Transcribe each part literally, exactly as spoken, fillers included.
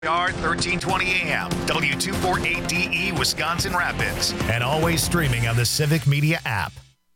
thirteen twenty A M, W two forty-eight D E, Wisconsin Rapids, and always streaming on the Civic Media app.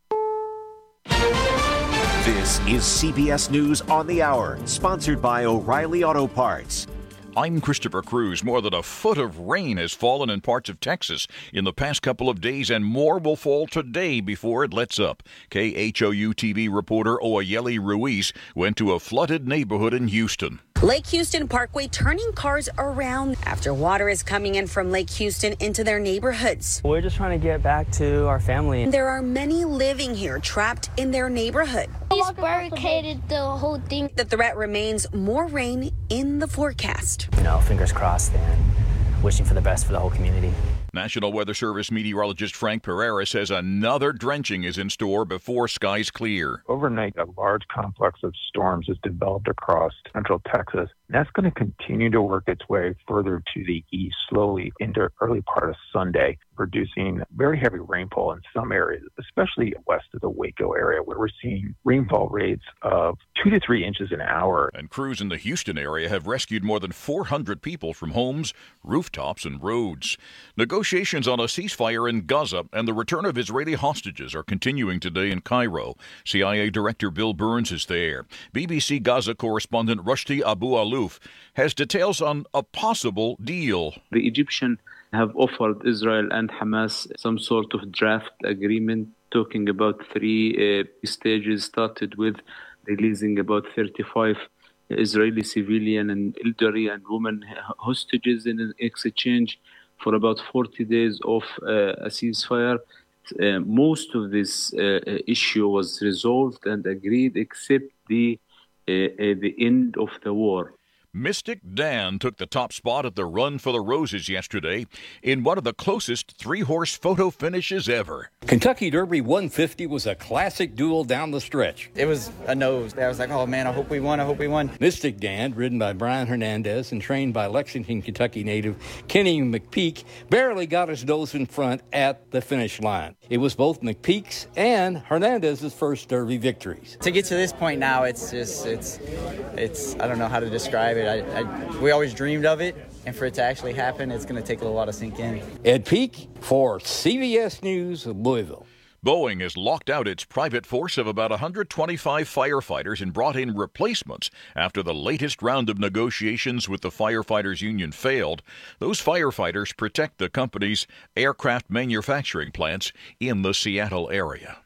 This is C B S News on the Hour, sponsored by O'Reilly Auto Parts. I'm Christopher Cruz. More than a foot of rain has fallen in parts of Texas in the past couple of days, and more will fall today before it lets up. K H O U T V reporter Oyeli Ruiz went to a flooded neighborhood in Houston. Lake Houston Parkway turning cars around after water is coming in from Lake Houston into their neighborhoods. We're just trying to get back to our family. There are many living here trapped in their neighborhood. He's barricaded the whole thing. The threat remains more rain in the forecast. You know, fingers crossed and wishing for the best for the whole community. National Weather Service meteorologist Frank Pereira says another drenching is in store before skies clear. Overnight, a large complex of storms has developed across central Texas. That's going to continue to work its way further to the east, slowly into early part of Sunday, producing very heavy rainfall in some areas, especially west of the Waco area, where we're seeing rainfall rates of two to three inches an hour. And crews in the Houston area have rescued more than four hundred people from homes, rooftops, and roads. Negotiations on a ceasefire in Gaza and the return of Israeli hostages are continuing today in Cairo. C I A Director Bill Burns is there. B B C Gaza correspondent Rushdie Abu Alouf has details on a possible deal. The Egyptian have offered Israel and Hamas some sort of draft agreement, talking about three uh, stages, started with releasing about thirty-five Israeli civilian and elderly and women hostages in exchange for about forty days of uh, a ceasefire. Uh, most of this uh, issue was resolved and agreed, except the uh, uh, the end of the war. Mystic Dan took the top spot at the Run for the Roses yesterday in one of the closest three-horse photo finishes ever. Kentucky Derby one fifty was a classic duel down the stretch. It was a nose. I was like, oh man, I hope we won, I hope we won. Mystic Dan, ridden by Brian Hernandez and trained by Lexington, Kentucky native Kenny McPeak, barely got his nose in front at the finish line. It was both McPeak's and Hernandez's first Derby victories. To get to this point now, it's just, it's, it's, I don't know how to describe it. I, I, we always dreamed of it, and for it to actually happen, it's going to take a little while to sink in. Ed Peak for C B S News, Louisville. Boeing has locked out its private force of about one hundred twenty-five firefighters and brought in replacements after the latest round of negotiations with the firefighters union failed. Those firefighters protect the company's aircraft manufacturing plants in the Seattle area.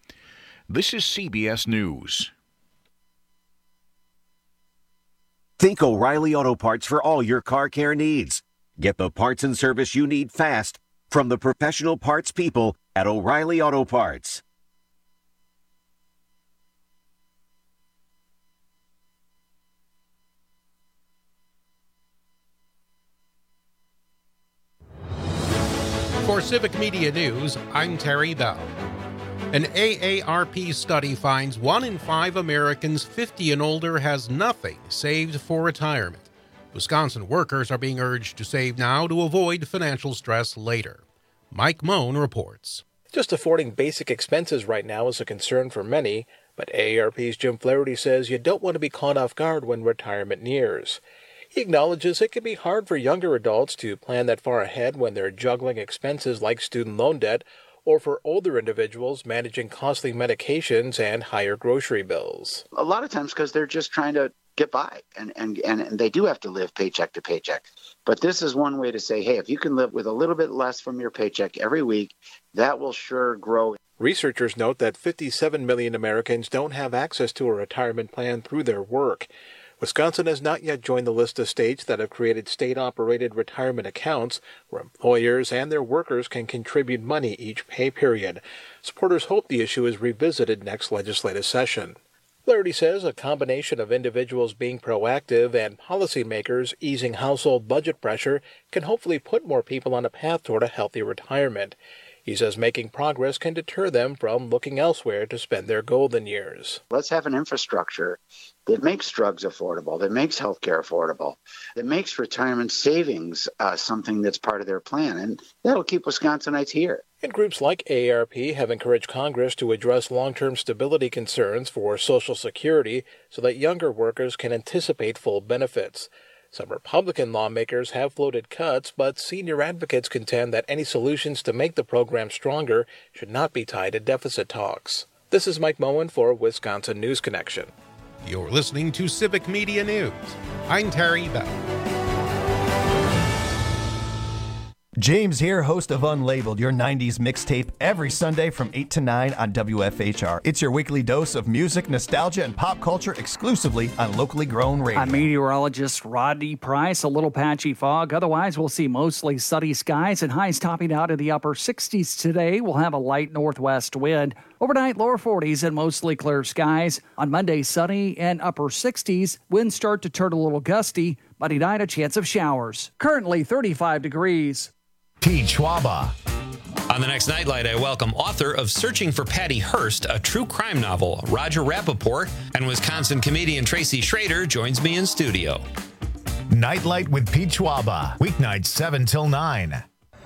This is C B S News. Think O'Reilly Auto Parts for all your car care needs. Get the parts and service you need fast from the professional parts people at O'Reilly Auto Parts. For Civic Media News, I'm Terry Bell. An A A R P study finds one in five Americans fifty and older has nothing saved for retirement. Wisconsin workers are being urged to save now to avoid financial stress later. Mike Moan reports. Just affording basic expenses right now is a concern for many, but A A R P's Jim Flaherty says you don't want to be caught off guard when retirement nears. He acknowledges it can be hard for younger adults to plan that far ahead when they're juggling expenses like student loan debt, or for older individuals managing costly medications and higher grocery bills. A lot of times because they're just trying to get by, and, and, and they do have to live paycheck to paycheck. But this is one way to say, hey, if you can live with a little bit less from your paycheck every week, that will sure grow. Researchers note that fifty-seven million Americans don't have access to a retirement plan through their work. Wisconsin has not yet joined the list of states that have created state-operated retirement accounts where employers and their workers can contribute money each pay period. Supporters hope the issue is revisited next legislative session. Flaherty says a combination of individuals being proactive and policymakers easing household budget pressure can hopefully put more people on a path toward a healthy retirement. He says making progress can deter them from looking elsewhere to spend their golden years. Let's have an infrastructure that makes drugs affordable, that makes health care affordable, that makes retirement savings uh, something that's part of their plan. And that'll keep Wisconsinites here. And groups like A A R P have encouraged Congress to address long-term stability concerns for Social Security so that younger workers can anticipate full benefits. Some Republican lawmakers have floated cuts, but senior advocates contend that any solutions to make the program stronger should not be tied to deficit talks. This is Mike Moen for Wisconsin News Connection. You're listening to Civic Media News. I'm Terry Bell. James here, host of Unlabeled, your nineties mixtape, every Sunday from eight to nine on W F H R. It's your weekly dose of music, nostalgia, and pop culture exclusively on locally grown radio. I'm meteorologist Rodney Price. A little patchy fog. Otherwise, we'll see mostly sunny skies and highs topping out in the upper sixties today. We'll have a light northwest wind. Overnight, lower forties and mostly clear skies. On Monday, sunny and upper sixties. Winds start to turn a little gusty. Monday night, a chance of showers. Currently thirty-five degrees. Pete Schwaba. On the next Nightlight, I welcome author of Searching for Patty Hearst, a true crime novel, Roger Rappaport, and Wisconsin comedian Tracy Schrader joins me in studio. Nightlight with Pete Schwaba, weeknights seven till nine.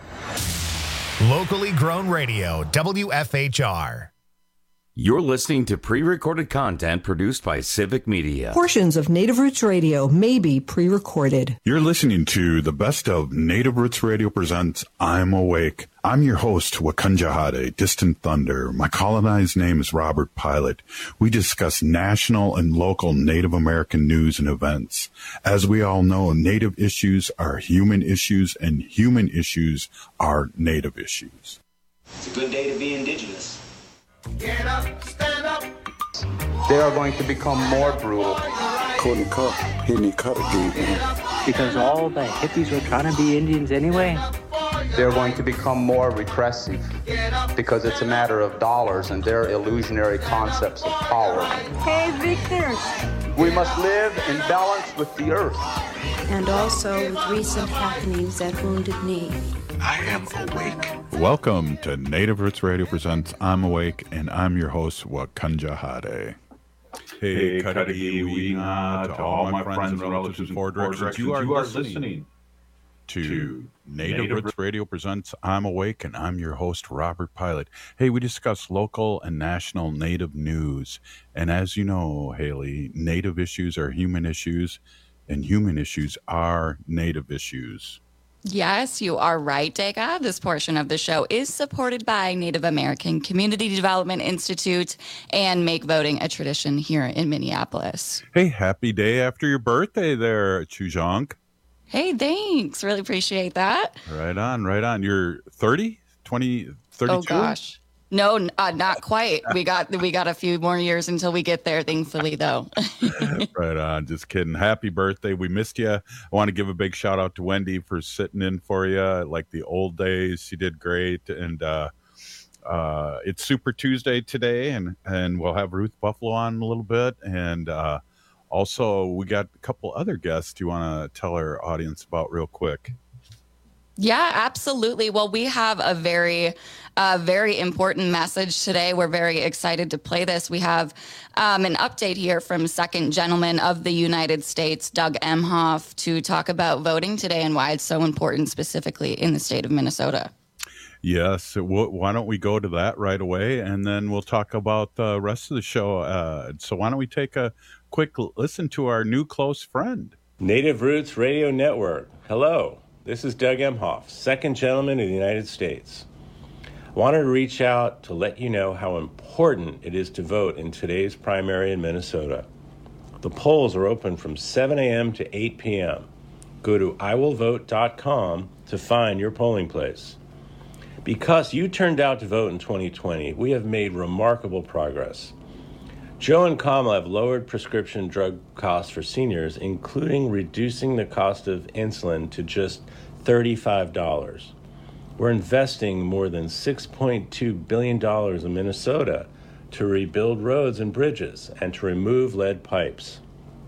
Locally grown radio, W F H R. You're listening to pre-recorded content produced by Civic Media. Portions of Native Roots Radio may be pre-recorded. You're listening to the best of Native Roots Radio presents I'm Awake. I'm your host, Wakanja Hade, Distant Thunder. My colonized name is Robert Pilot. We discuss national and local Native American news and events. As we all know, Native issues are human issues, and human issues are Native issues. It's a good day to be Indigenous. Get up, stand up. They are going to become more brutal. Couldn't cut, hitting cut again. Because all the hippies were trying to be Indians anyway. They're going to become more repressive because it's a matter of dollars and their illusionary concepts of power. Hey, Victor. We must live in balance with the earth. And also with recent happenings at Wounded Knee. I am awake. Welcome to Native Roots Radio presents I'm Awake, and I'm your host, Wakanja Hade. Hey, Kadiwina, to all my friends and relatives in four directions, you are listening to Native Roots Radio presents I'm Awake, and I'm your host, Robert Pilot. Hey, we discuss local and national Native news, and as you know, Haley, Native issues are human issues, and human issues are Native issues. Yes, you are right, Dega. This portion of the show is supported by Native American Community Development Institute and Make Voting a Tradition here in Minneapolis. Hey, happy day after your birthday there, Chuzhonk. Hey, thanks. Really appreciate that. Right on, right on. You're thirty, twenty, thirty-two? Oh, gosh. No, uh, not quite. We got we got a few more years until we get there, thankfully, though. Right on. Just kidding. Happy birthday. We missed you. I want to give a big shout out to Wendy for sitting in for you like the old days. She did great. And uh, uh, it's Super Tuesday today, and, and we'll have Ruth Buffalo on in a little bit. And uh, also, we got a couple other guests you want to tell our audience about real quick. Yeah, absolutely. Well, we have a very, uh, very important message today. We're very excited to play this. We have um, an update here from Second Gentleman of the United States, Doug Emhoff, to talk about voting today and why it's so important, specifically in the state of Minnesota. Yes. W- why don't we go to that right away, and then we'll talk about the rest of the show. Uh, so why don't we take a quick listen to our new close friend? Native Roots Radio Network. Hello. This is Doug Emhoff, Second Gentleman of the United States. I wanted to reach out to let you know how important it is to vote in today's primary in Minnesota. The polls are open from seven a.m. to eight p.m. Go to I will vote dot com to find your polling place. Because you turned out to vote in twenty twenty, we have made remarkable progress. Joe and Kamala have lowered prescription drug costs for seniors, including reducing the cost of insulin to just thirty-five dollars. We're investing more than six point two billion dollars in Minnesota to rebuild roads and bridges and to remove lead pipes.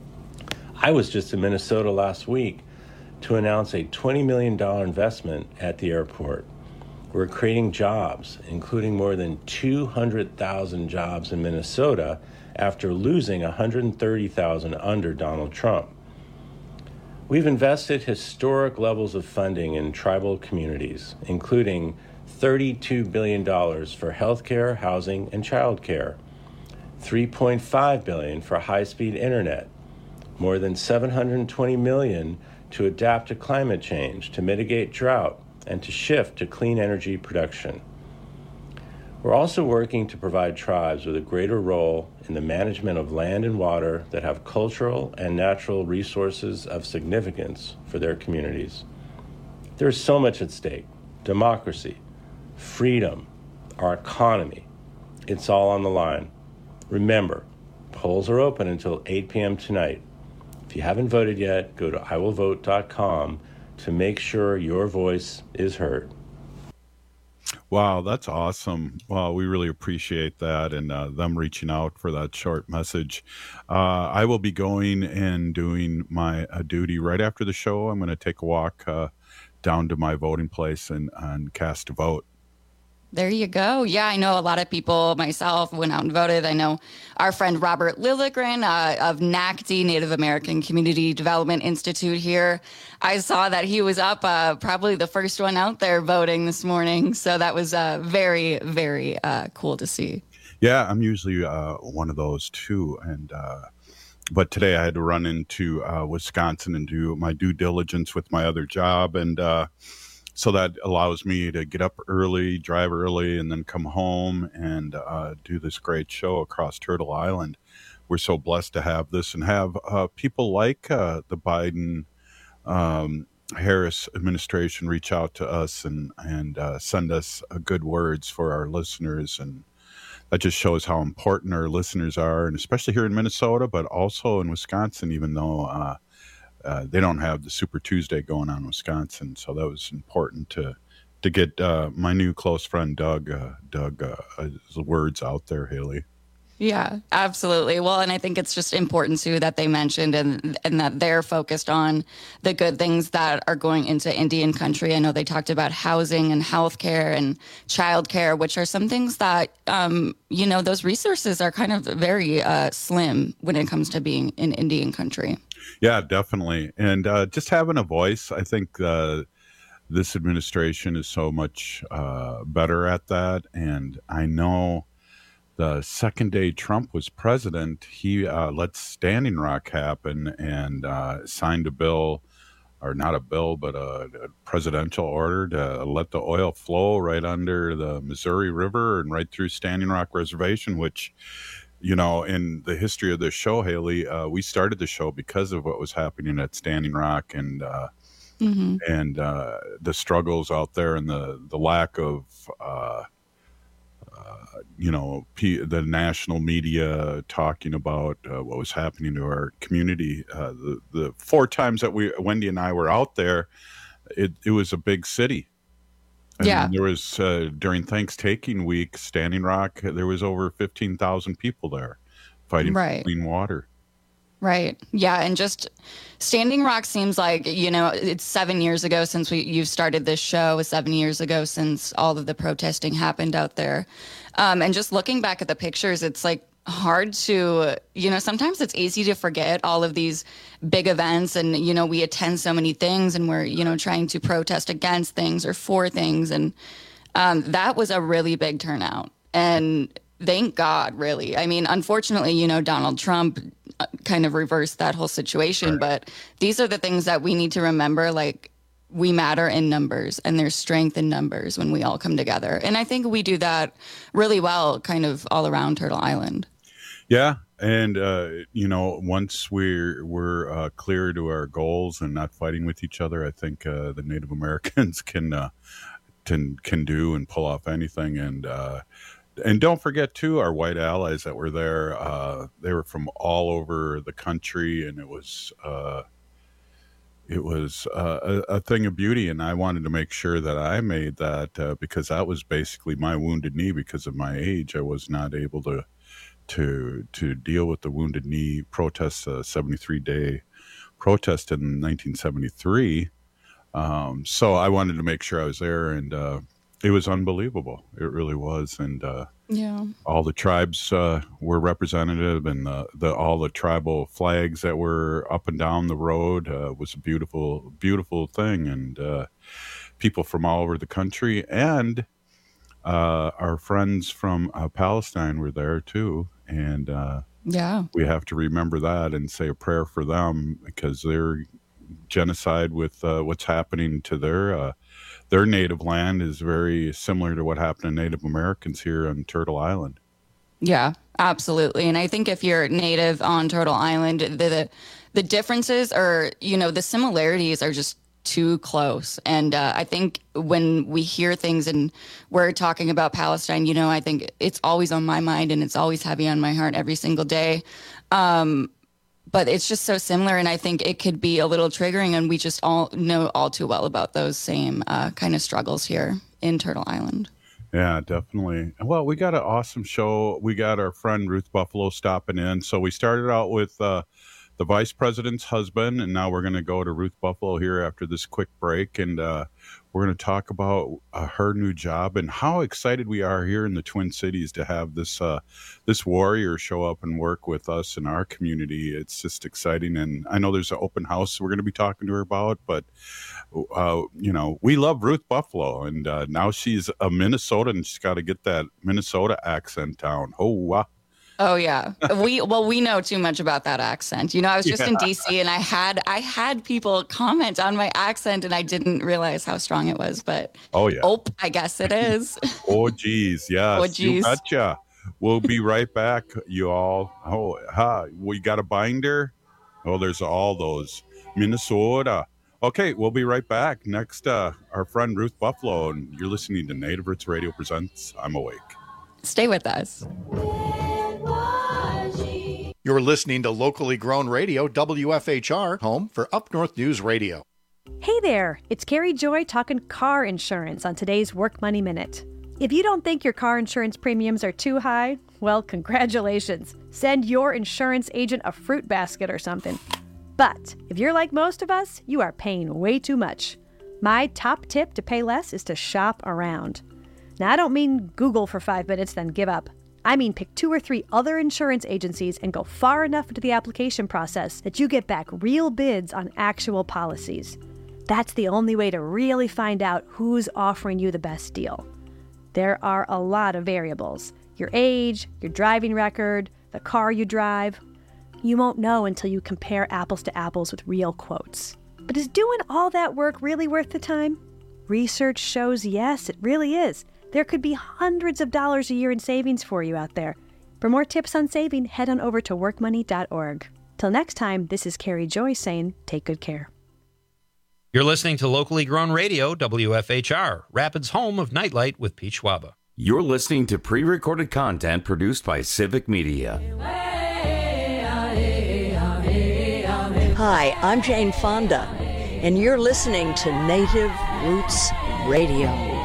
I was just in Minnesota last week to announce a twenty million dollars investment at the airport. We're creating jobs, including more than two hundred thousand jobs in Minnesota after losing one hundred thirty thousand under Donald Trump. We've invested historic levels of funding in tribal communities, including thirty-two billion dollars for healthcare, housing, and childcare, three point five billion dollars for high-speed internet, more than seven hundred twenty million dollars to adapt to climate change, to mitigate drought, and to shift to clean energy production. We're also working to provide tribes with a greater role in the management of land and water that have cultural and natural resources of significance for their communities. There's so much at stake: democracy, freedom, our economy. It's all on the line. Remember, polls are open until eight p.m. tonight. If you haven't voted yet, go to I will vote dot com to make sure your voice is heard. Wow, that's awesome. Well, we really appreciate that and uh, them reaching out for that short message. Uh, I will be going and doing my uh, duty right after the show. I'm going to take a walk uh, down to my voting place and, and cast a vote. There you go. Yeah, I know a lot of people, myself, went out and voted. I know our friend Robert Lilligren uh, of N A C D, Native American Community Development Institute here. I saw that he was up, uh, probably the first one out there voting this morning. So that was uh, very, very uh, cool to see. Yeah, I'm usually uh, one of those too. And uh, but today I had to run into uh, Wisconsin and do my due diligence with my other job. And uh So that allows me to get up early, drive early, and then come home and uh, do this great show across Turtle Island. We're so blessed to have this and have uh, people like uh, the Biden um, Harris administration reach out to us and, and uh, send us uh, good words for our listeners. And that just shows how important our listeners are, and especially here in Minnesota, but also in Wisconsin, even though uh, Uh, they don't have the Super Tuesday going on in Wisconsin, so that was important to to get uh, my new close friend Doug uh, Doug uh, his words out there, Haley. Yeah, absolutely. Well, and I think it's just important too that they mentioned and and that they're focused on the good things that are going into Indian country. I know they talked about housing and healthcare and childcare, which are some things that um, you know those resources are kind of very uh, slim when it comes to being in Indian country. Yeah, definitely. And uh, just having a voice, I think uh, this administration is so much uh, better at that. And I know the second day Trump was president, he uh, let Standing Rock happen and uh, signed a bill, or not a bill, but a, a presidential order to let the oil flow right under the Missouri River and right through Standing Rock Reservation, which, you know, in the history of this show, Haley, uh, we started the show because of what was happening at Standing Rock and uh, mm-hmm. and uh, the struggles out there and the the lack of, uh, uh, you know, P- the national media talking about uh, what was happening to our community. Uh, the the four times that we Wendy and I were out there, it it was a big city. And yeah. There was, uh, during Thanksgiving week, Standing Rock, there was over fifteen thousand people there fighting right. for clean water. Right. Yeah. And just Standing Rock seems like, you know, it's seven years ago since we you've started this show, seven years ago since all of the protesting happened out there. Um, and just looking back at the pictures, it's like hard to, you know, sometimes it's easy to forget all of these big events and, you know, we attend so many things and we're, you know, trying to protest against things or for things. And um, that was a really big turnout. And thank God, really. I mean, unfortunately, you know, Donald Trump kind of reversed that whole situation. Right. But these are the things that we need to remember, like, we matter in numbers and there's strength in numbers when we all come together. And I think we do that really well kind of all around Turtle Island. Yeah. And, uh, you know, once we're, we're uh, clear to our goals and not fighting with each other, I think uh, the Native Americans can, uh, can, can do and pull off anything. And, uh, and don't forget, too, our white allies that were there. Uh, they were from all over the country, and it was uh, it was uh, a, a thing of beauty. And I wanted to make sure that I made that uh, because that was basically my wounded knee. Because of my age, I was not able to to to deal with the wounded knee protest, uh, seventy-three day protest in nineteen seventy-three. Um, so I wanted to make sure I was there, and uh, it was unbelievable. It really was. And uh, yeah, all the tribes uh, were representative, and the, the all the tribal flags that were up and down the road uh, was a beautiful, beautiful thing. And uh, people from all over the country, and uh, our friends from uh, Palestine were there too. And uh, yeah, we have to remember that and say a prayer for them, because they're genocide with uh, what's happening to their uh, their native land is very similar to what happened to Native Americans here on Turtle Island. Yeah, absolutely. And I think if you're native on Turtle Island, the the, the differences are, you know, the similarities are just too close. And uh, I think when we hear things and we're talking about Palestine, you know, I think it's always on my mind and it's always heavy on my heart every single day. Um, but it's just so similar. And I think it could be a little triggering. And we just all know all too well about those same uh, kind of struggles here in Turtle Island. Yeah, definitely. Well, we got an awesome show. We got our friend Ruth Buffalo stopping in. So we started out with uh, the vice president's husband, and now we're going to go to Ruth Buffalo here after this quick break. And uh, we're going to talk about uh, her new job and how excited we are here in the Twin Cities to have this uh, this warrior show up and work with us in our community. It's just exciting. And I know there's an open house we're going to be talking to her about, but Uh, you know, we love Ruth Buffalo, and uh, now she's a Minnesotan, and she's got to get that Minnesota accent down. Oh, wow. Oh yeah, we well we know too much about that accent. You know, I was just Yeah. in D C and I had I had people comment on my accent, and I didn't realize how strong it was. But Oh, yeah. oh, I guess it is. Oh, geez. Yes. Oh, You geez. betcha. We'll be right back, you all. Oh, ha. We got a binder? Oh, there's all those. Minnesota. Okay, we'll be right back. Next, uh, our friend Ruth Buffalo, and you're listening to Native Roots Radio Presents I'm Awake. Stay with us. You're listening to locally grown radio, W F H R, home for Up North News Radio. Hey there, it's Carrie Joy talking car insurance on today's Work Money Minute. If you don't think your car insurance premiums are too high, well, congratulations. Send your insurance agent a fruit basket or something. But if you're like most of us, you are paying way too much. My top tip to pay less is to shop around. Now, I don't mean Google for five minutes, then give up. I mean pick two or three other insurance agencies and go far enough into the application process that you get back real bids on actual policies. That's the only way to really find out who's offering you the best deal. There are a lot of variables. Your age, your driving record, the car you drive. You won't know until you compare apples to apples with real quotes. But is doing all that work really worth the time? Research shows yes, it really is. There could be hundreds of dollars a year in savings for you out there. For more tips on saving, head on over to work money dot org. Till next time, this is Carrie Joy saying, take good care. You're listening to locally grown radio, W F H R, Rapids' home of Nightlight with Pete Schwaba. You're listening to pre-recorded content produced by Civic Media. Hi, I'm Jane Fonda, and you're listening to Native Roots Radio.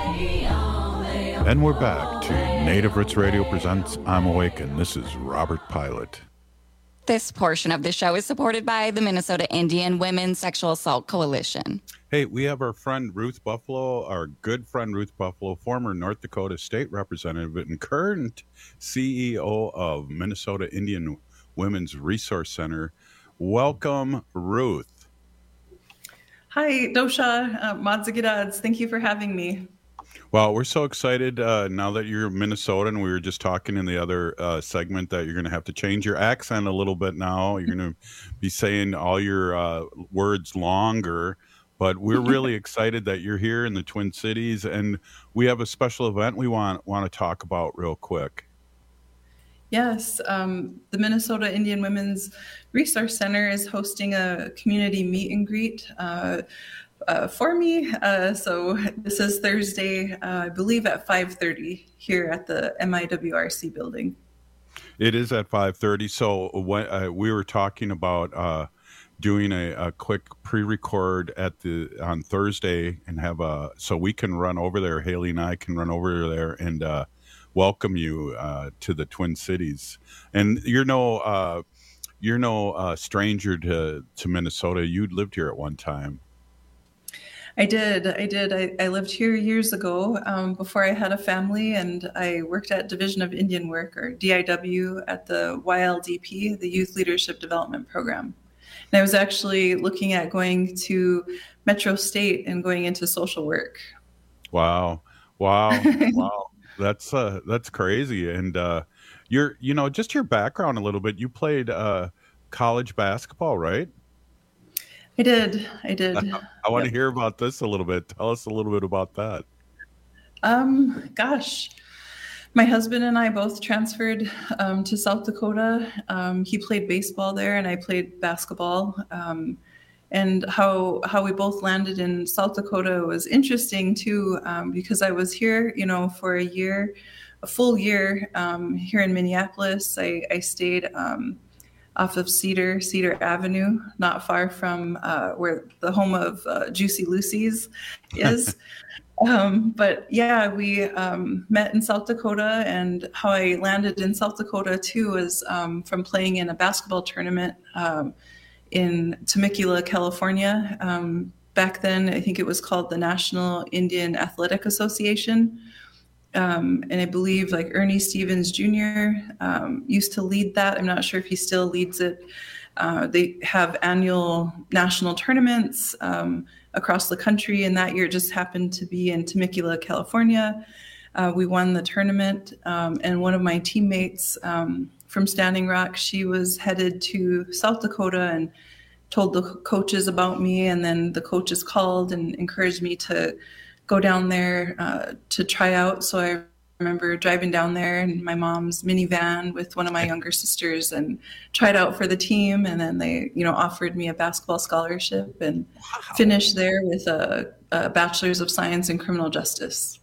And we're back to Native Roots Radio Presents I'm Awake, and this is Robert Pilot. This portion of the show is supported by the Minnesota Indian Women's Sexual Assault Coalition. Hey, we have our friend Ruth Buffalo, our good friend Ruth Buffalo, former North Dakota State Representative and current C E O of Minnesota Indian Women's Resource Center. Welcome, Ruth. Hi, Dosha, uh, Madzagadads. Thank you for having me. Well, we're so excited uh, now that you're Minnesotan. We were just talking in the other uh, segment that you're going to have to change your accent a little bit now. You're going to be saying all your uh, words longer. But we're really excited that you're here in the Twin Cities, and we have a special event we want want to talk about real quick. Yes, um, the Minnesota Indian Women's Resource Center is hosting a community meet and greet uh, uh, for me. Uh, so this is Thursday, uh, I believe at five thirty here at the M I W R C building. It is at five thirty. So when, uh, we were talking about uh, doing a, a quick pre-record at the on Thursday and have a so we can run over there. Haley and I can run over there and uh, welcome you uh, to the Twin Cities. And you're no uh, you're no uh, stranger to to Minnesota. You lived here at one time. I did. I did. I, I lived here years ago um, before I had a family, and I worked at Division of Indian Work, or D I W, at the Y L D P, the Youth Leadership Development Program. And I was actually looking at going to Metro State and going into social work. Wow. Wow. Wow. That's uh, that's crazy. And uh, you're, you know, just your background a little bit. You played uh, college basketball, right? I did. I did. I, I want yep. to hear about this a little bit. Tell us a little bit about that. Um, gosh, my husband and I both transferred um, to South Dakota. Um, he played baseball there, and I played basketball. Um, and how how we both landed in South Dakota was interesting too, um, because I was here, you know, for a year, a full year um, here in Minneapolis. I, I stayed um, off of Cedar, Cedar Avenue, not far from uh, where the home of uh, Juicy Lucy's is. um, but yeah, we um, met in South Dakota, and how I landed in South Dakota too was um, from playing in a basketball tournament um, in Temecula, California. Um, back then, I think it was called the National Indian Athletic Association. Um, and I believe like Ernie Stevens Junior Um, used to lead that. I'm not sure if he still leads it. Uh, they have annual national tournaments um, across the country, and that year just happened to be in Temecula, California. Uh, we won the tournament, um, and one of my teammates um, from Standing Rock, she was headed to South Dakota and told the coaches about me, and then the coaches called and encouraged me to go down there uh, to try out. So I remember driving down there in my mom's minivan with one of my younger sisters and tried out for the team. And then they, you know, offered me a basketball scholarship and wow. finished there with a, a bachelor's of science in criminal justice.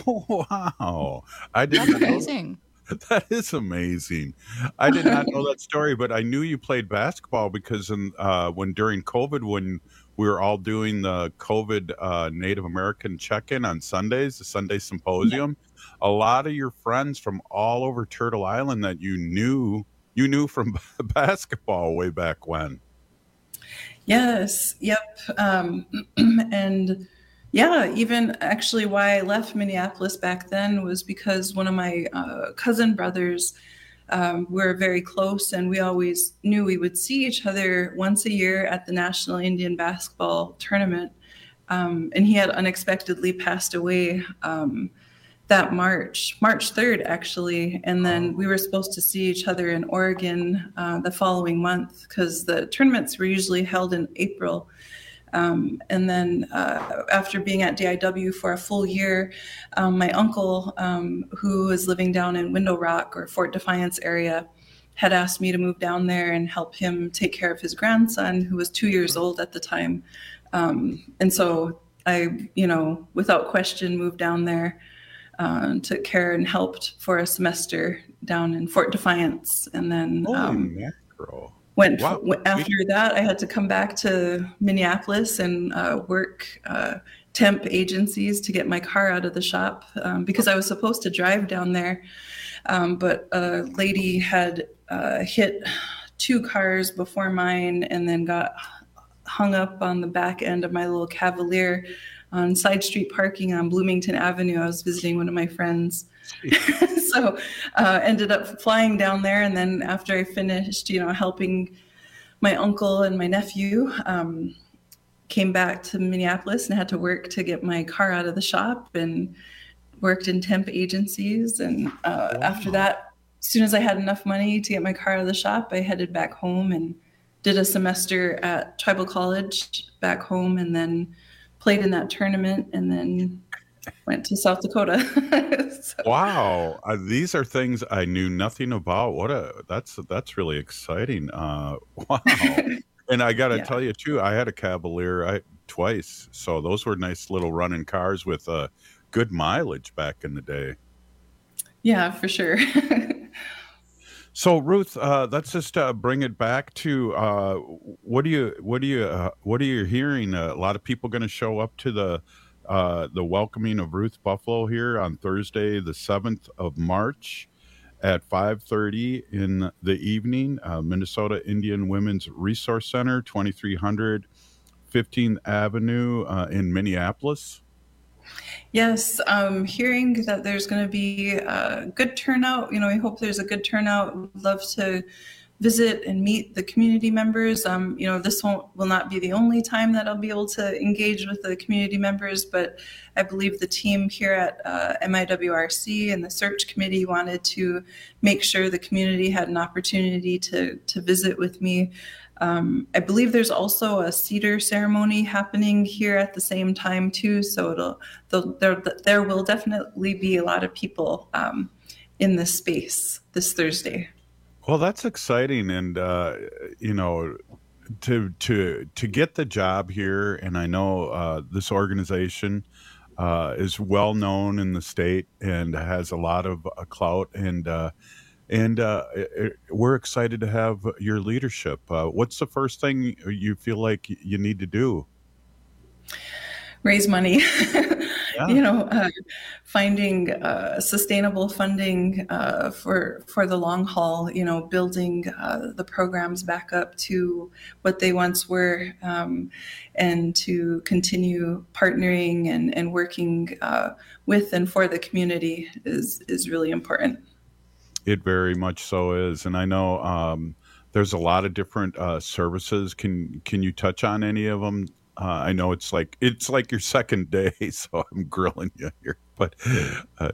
Wow. I did That's not amazing. Know, that is amazing. I did not know that story, but I knew you played basketball because in, uh, when during COVID, when we were all doing the COVID uh, Native American check-in on Sundays, the Sunday Symposium. Yeah. A lot of your friends from all over Turtle Island that you knew, you knew from basketball way back when. Yes. Yep. Um, and yeah, even actually why I left Minneapolis back then was because one of my uh, cousin brothers Um, we're very close, and we always knew we would see each other once a year at the National Indian Basketball Tournament. Um, and he had unexpectedly passed away um, that March, March third, actually. And then we were supposed to see each other in Oregon uh, the following month because the tournaments were usually held in April. Um, and then uh, after being at D I W for a full year, um, my uncle, um, who was living down in Window Rock or Fort Defiance area, had asked me to move down there and help him take care of his grandson, who was two years old at the time. Um, and so I, you know, without question, moved down there, uh, took care and helped for a semester down in Fort Defiance. And then um, mackerel. Went wow. after that, I had to come back to Minneapolis and uh, work uh, temp agencies to get my car out of the shop um, because I was supposed to drive down there. Um, but a lady had uh, hit two cars before mine and then got hung up on the back end of my little Cavalier on side street parking on Bloomington Avenue. I was visiting one of my friends. so uh, ended up flying down there. And then after I finished, you know, helping my uncle and my nephew, um, came back to Minneapolis and had to work to get my car out of the shop and worked in temp agencies. And uh, wow. after that, as soon as I had enough money to get my car out of the shop, I headed back home and did a semester at Tribal College back home and then played in that tournament and then went to South Dakota. so. Wow, uh, these are things I knew nothing about. What a that's that's really exciting. Uh, wow, and I got to yeah. tell you too, I had a Cavalier I, twice, so those were nice little running cars with uh, good mileage back in the day. Yeah, for sure. So Ruth, uh, let's just uh, bring it back to uh, what do you what do you uh, what are you hearing? Uh, a lot of people going to show up to the. Uh, the welcoming of Ruth Buffalo here on Thursday, the seventh of March at five thirty in the evening, uh, Minnesota Indian Women's Resource Center, twenty-three hundred fifteenth Avenue uh, in Minneapolis. Yes, um, hearing that there's going to be a good turnout. You know, we hope there's a good turnout. We'd love to visit and meet the community members. Um, you know, this won't, will not be the only time that I'll be able to engage with the community members, but I believe the team here at uh, M I W R C and the search committee wanted to make sure the community had an opportunity to, to visit with me. Um, I believe there's also a cedar ceremony happening here at the same time too, so it'll, there, there will definitely be a lot of people um, in this space this Thursday. Well, that's exciting, and uh, you know, to to to get the job here, and I know uh, this organization uh, is well known in the state and has a lot of uh, clout, and uh, and uh, it, we're excited to have your leadership. Uh, what's the first thing you feel like you need to do? Raise money. Yeah. You know, uh, finding uh, sustainable funding uh, for for the long haul. You know, building uh, the programs back up to what they once were, um, and to continue partnering and and working uh, with and for the community is is really important. It very much so is, and I know um, there's a lot of different uh, services. Can can you touch on any of them? Uh, I know it's like it's like your second day, so I'm grilling you here. But uh,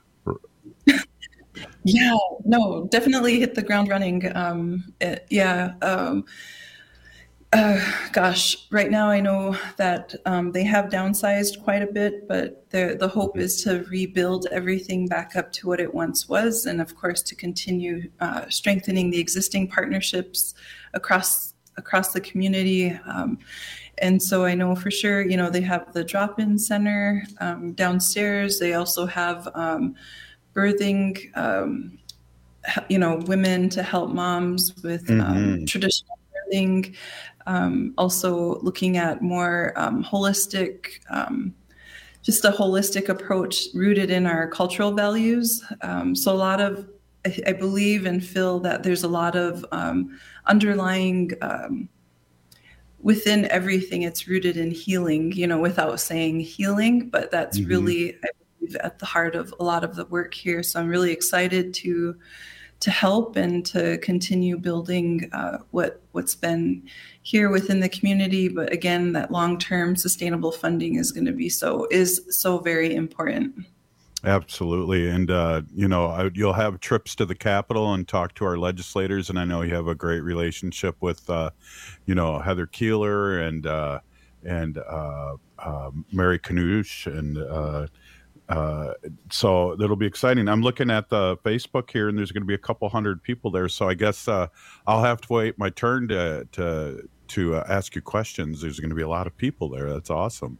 yeah, no, definitely hit the ground running. Um, it, yeah, um, uh, gosh, right now I know that um, they have downsized quite a bit, but the the hope is to rebuild everything back up to what it once was, and of course to continue uh, strengthening the existing partnerships across across the community. Um, And so I know for sure, you know, they have the drop-in center um, downstairs. They also have um, birthing, um, you know, women to help moms with um, Mm-hmm. traditional birthing. Um, also looking at more um, holistic, um, just a holistic approach rooted in our cultural values. Um, so a lot of, I, I believe and feel that there's a lot of um, underlying um, within everything, it's rooted in healing, you know, without saying healing, but that's Mhm. really, I believe, at the heart of a lot of the work here. So I'm really excited to to help and to continue building uh, what what's been here within the community. But again, that long-term sustainable funding is going to be so is so very important. Absolutely. And, uh, you know, I, you'll have trips to the Capitol and talk to our legislators. And I know you have a great relationship with, uh, you know, Heather Keeler and uh, and uh, uh, Mary Knoosh. And uh, uh, so that'll be exciting. I'm looking at the Facebook here, and there's going to be a couple hundred people there. So I guess uh, I'll have to wait my turn to, to, to uh, ask you questions. There's going to be a lot of people there. That's awesome.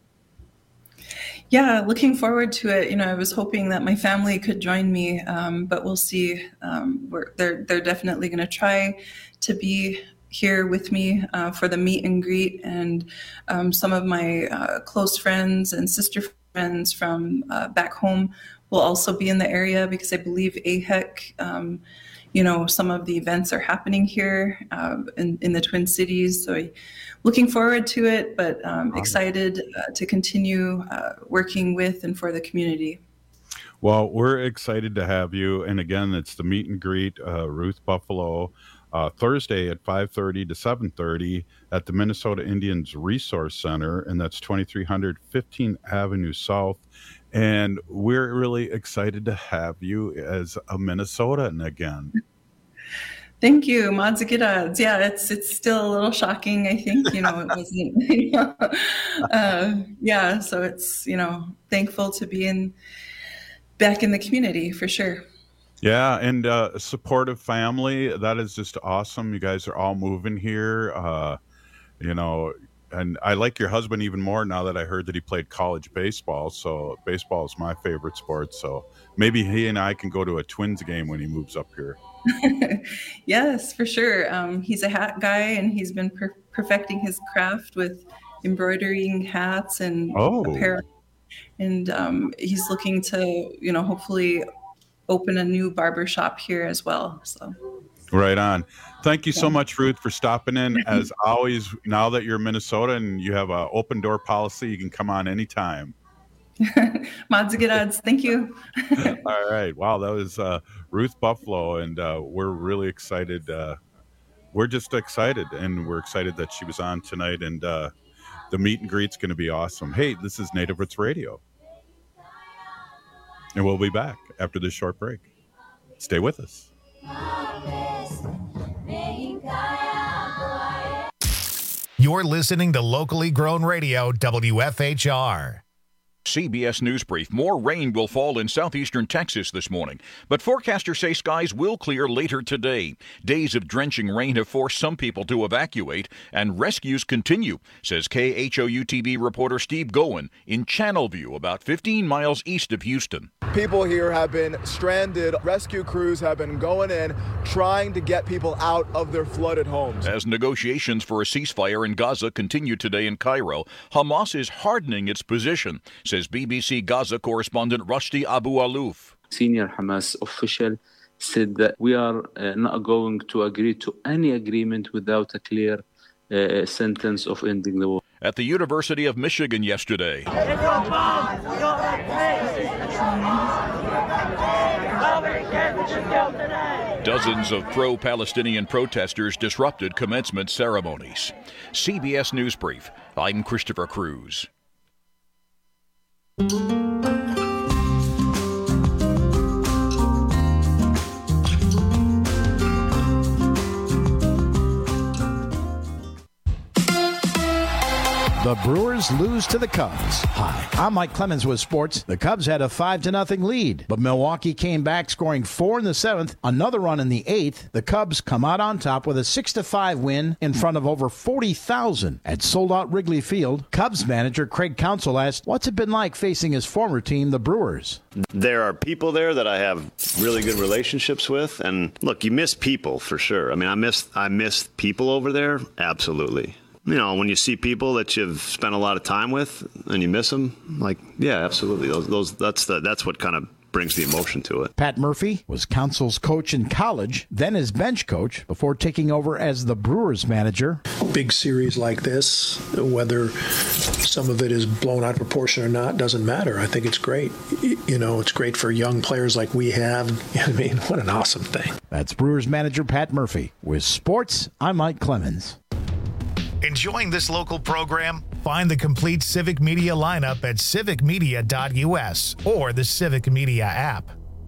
Yeah, looking forward to it. You know, I was hoping that my family could join me, um, but we'll see. Um, we're, they're they're definitely going to try to be here with me uh, for the meet and greet, and um, some of my uh, close friends and sister friends from uh, back home will also be in the area because I believe A H E C. Um, you know, some of the events are happening here uh, in, in the Twin Cities. So looking forward to it, but um, excited uh, to continue uh, working with and for the community. Well, we're excited to have you. And again, it's the meet and greet, uh, Ruth Buffalo, uh, Thursday at five thirty to seven thirty at the Minnesota Indians Resource Center. And that's twenty-three hundred fifteenth Avenue South. And we're really excited to have you as a Minnesotan again. Thank you, Madzigidads. Yeah, it's it's still a little shocking. I think, you know, it wasn't, you know, uh, yeah. So it's, you know, thankful to be in back in the community for sure. Yeah, and uh, supportive family. That is just awesome. You guys are all moving here. Uh, you know, and I like your husband even more now that I heard that he played college baseball. So baseball is my favorite sport. So maybe he and I can go to a Twins game when he moves up here. Yes, for sure. Um, he's a hat guy, and he's been per- perfecting his craft with embroidering hats and Oh. apparel. And um, he's looking to, you know, hopefully open a new barber shop here as well. So. Right on. Thank you so much, Ruth, for stopping in. As always, now that you're in Minnesota and you have an open door policy, you can come on anytime. Madzigidads, thank you. All right. Wow, that was uh, Ruth Buffalo, and uh, we're really excited uh, we're just excited, and we're excited that she was on tonight, and uh, the meet and greet's going to be awesome. Hey, this is Native Roots Radio, and we'll be back after this short break. Stay with us. You're listening to locally grown radio, W F H R. C B S News Brief. More rain will fall in southeastern Texas this morning, but forecasters say skies will clear later today. Days of drenching rain have forced some people to evacuate, and rescues continue, says K H O U T V reporter Steve Goen in Channelview, about fifteen miles east of Houston. People here have been stranded. Rescue crews have been going in, trying to get people out of their flooded homes. As negotiations for a ceasefire in Gaza continue today in Cairo, Hamas is hardening its position, says B B C Gaza correspondent Rushdie Abu Alouf. Senior Hamas official said that we are uh, not going to agree to any agreement without a clear uh, sentence of ending the war. At the University of Michigan yesterday, dozens of pro-Palestinian protesters disrupted commencement ceremonies. C B S News Brief. I'm Christopher Cruz. The Brewers lose to the Cubs. Hi, I'm Mike Clemens with sports. The Cubs had a five to nothing lead, but Milwaukee came back scoring four in the seventh, another run in the eighth. The Cubs come out on top with a six to five win in front of over forty thousand at sold-out Wrigley Field. Cubs manager Craig Counsell asked, what's it been like facing his former team, the Brewers? There are people there that I have really good relationships with, and look, you miss people for sure. I mean, I miss I miss people over there, absolutely. You know, when you see people that you've spent a lot of time with and you miss them, like, yeah, absolutely. Those, those, that's the, that's what kind of brings the emotion to it. Pat Murphy was Counsell's coach in college, then his bench coach, before taking over as the Brewers manager. Big series like this, whether some of it is blown out of proportion or not, doesn't matter. I think it's great. You know, it's great for young players like we have. I mean, what an awesome thing. That's Brewers manager Pat Murphy. With sports, I'm Mike Clemens. Enjoying this local program? Find the complete Civic Media lineup at civic media dot U S or the Civic Media app.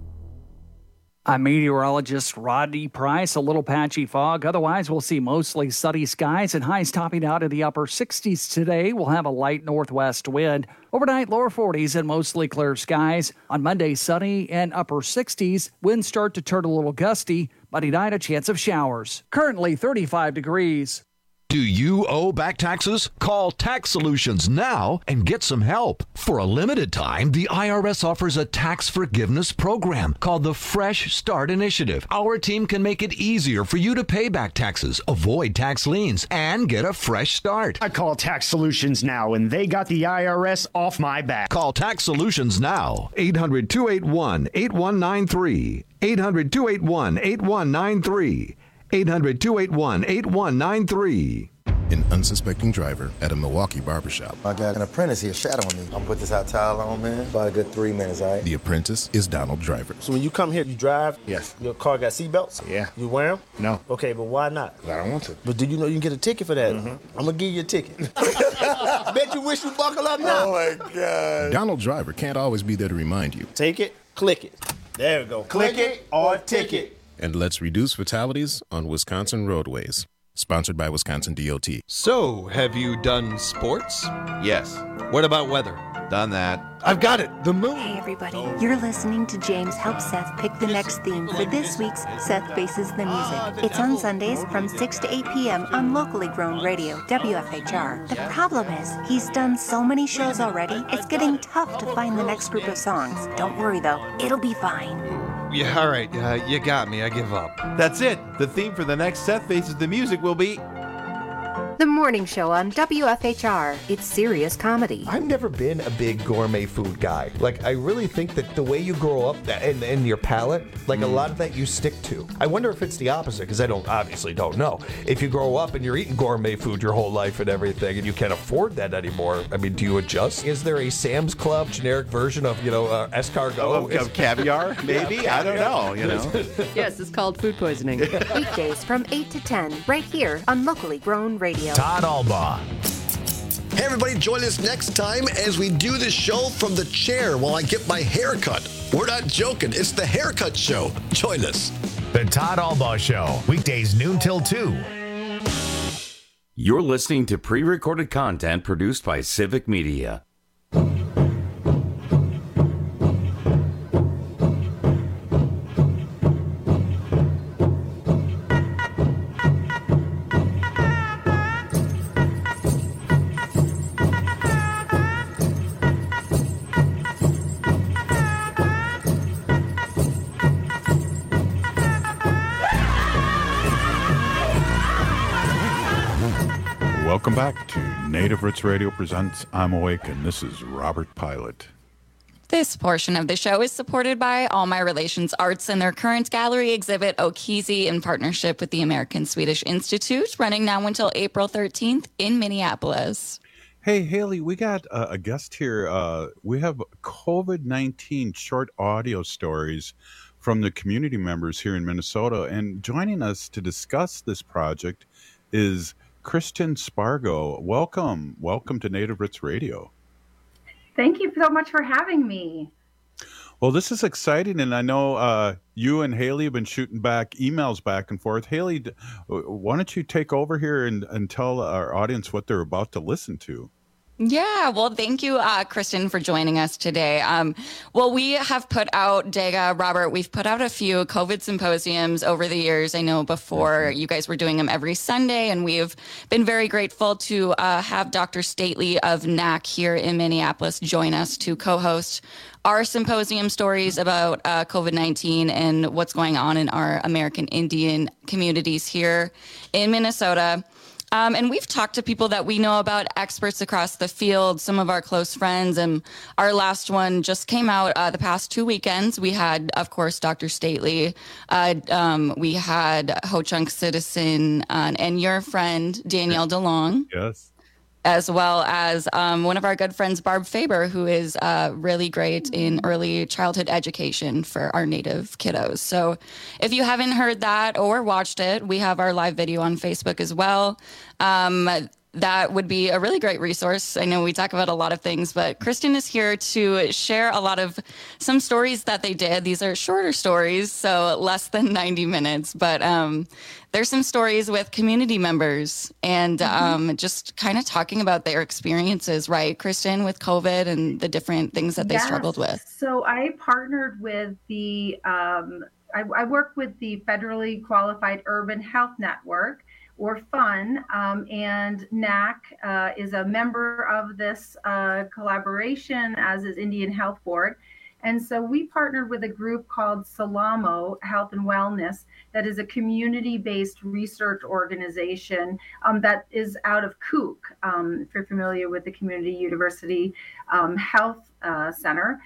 I'm meteorologist Rodney Price. A little patchy fog. Otherwise, we'll see mostly sunny skies and highs topping out in the upper sixties today. We'll have a light northwest wind. Overnight, lower forties and mostly clear skies. On Monday, sunny and upper sixties. Winds start to turn a little gusty. Monday night, a chance of showers. Currently thirty-five degrees. Do you owe back taxes? Call Tax Solutions now and get some help. For a limited time, the I R S offers a tax forgiveness program called the Fresh Start Initiative. Our team can make it easier for you to pay back taxes, avoid tax liens, and get a fresh start. I call Tax Solutions now, and they got the I R S off my back. Call Tax Solutions now. eight hundred, two eight one, eight one nine three. eight hundred, two eight one, eight one nine three. eight hundred, two eight one, eight one nine three. An unsuspecting driver at a Milwaukee barbershop. I got an apprentice here shadowing me. I'm gonna put this hot towel on, man. About a good three minutes, all right? The apprentice is Donald Driver. So when you come here, you drive? Yes. Your car got seatbelts? Yeah. You wear them? No. Okay, but why not? I don't want to. But do you know you can get a ticket for that? Mm-hmm. I'm gonna give you a ticket. Bet you wish you buckle up now. Oh my God. Donald Driver can't always be there to remind you. Take it, click it. There we go. Click, click it or ticket. And let's reduce fatalities on Wisconsin roadways. Sponsored by Wisconsin D O T. So, have you done sports? Yes. What about weather? Done that. I've got it. The moon. Hey, everybody. You're listening to James help Seth pick the next theme for this week's Seth Faces the Music. It's on Sundays from six to eight p.m. on locally grown radio, W F H R. The problem is, he's done so many shows already, it's getting tough to find the next group of songs. Don't worry, though. It'll be fine. Yeah, all right. Uh, you got me. I give up. That's it. The theme for the next Seth Faces the Music will be The morning show on W F H R. It's serious comedy. I've never been a big gourmet food guy. Like, I really think that the way you grow up and, and your palate, like mm. a lot of that you stick to. I wonder if it's the opposite, because I don't obviously don't know. If you grow up and you're eating gourmet food your whole life and everything, and you can't afford that anymore, I mean, do you adjust? Is there a Sam's Club generic version of, you know, uh, escargot? Of, of caviar, maybe? Yeah, I don't know, you know. Yes, it's called food poisoning. Weekdays from eight to ten, right here on Locally Grown Radio. Todd Albaugh. Hey, everybody, join us next time as we do the show from the chair while I get my hair cut. We're not joking. It's the Haircut Show. Join us. The Todd Albaugh Show, weekdays noon till two. You're listening to pre-recorded content produced by Civic Media. Welcome back to Native Roots Radio presents I'm Awake, and this is Robert Pilot. This portion of the show is supported by All My Relations Arts and their current gallery exhibit, Okizi, in partnership with the American Swedish Institute, running now until April thirteenth in Minneapolis. Hey, Haley, we got uh, a guest here. Uh, we have COVID nineteen short audio stories from the community members here in Minnesota, and joining us to discuss this project is Kristen Spargo. Welcome. Welcome to Native Roots Radio. Thank you so much for having me. Well, this is exciting, and I know uh, you and Haley have been shooting back emails back and forth. Haley, why don't you take over here and, and tell our audience what they're about to listen to? Yeah, well, thank you, uh, Kristen, for joining us today. Um, well, we have put out, Dega, Robert, we've put out a few COVID symposiums over the years. I know before you guys were doing them every Sunday, and we've been very grateful to uh, have Doctor Stately of N A C here in Minneapolis join us to co-host our symposium stories about uh, COVID nineteen and what's going on in our American Indian communities here in Minnesota. Um, and we've talked to people that we know about, experts across the field, some of our close friends. And our last one just came out uh, the past two weekends. We had, of course, Doctor Stately. Uh, um, we had Ho Chunk Citizen uh, and your friend, Danielle DeLong. Yes. As well as um, one of our good friends, Barb Faber, who is uh, really great in early childhood education for our Native kiddos. So if you haven't heard that or watched it, we have our live video on Facebook as well. Um, that would be a really great resource. I know we talk about a lot of things, but Kristen is here to share a lot of some stories that they did. These are shorter stories, so less than ninety minutes, but um, there's some stories with community members and mm-hmm. um, just kind of talking about their experiences, right, Kristen, with COVID and the different things that they yes. struggled with. So I partnered with the, um, I, I work with the Federally Qualified Urban Health Network, or FUN, um, and N A C uh, is a member of this uh, collaboration, as is Indian Health Board. And so we partnered with a group called Salamo Health and Wellness that is a community-based research organization um, that is out of Kook, um, if you're familiar with the Community University um, Health uh, Center.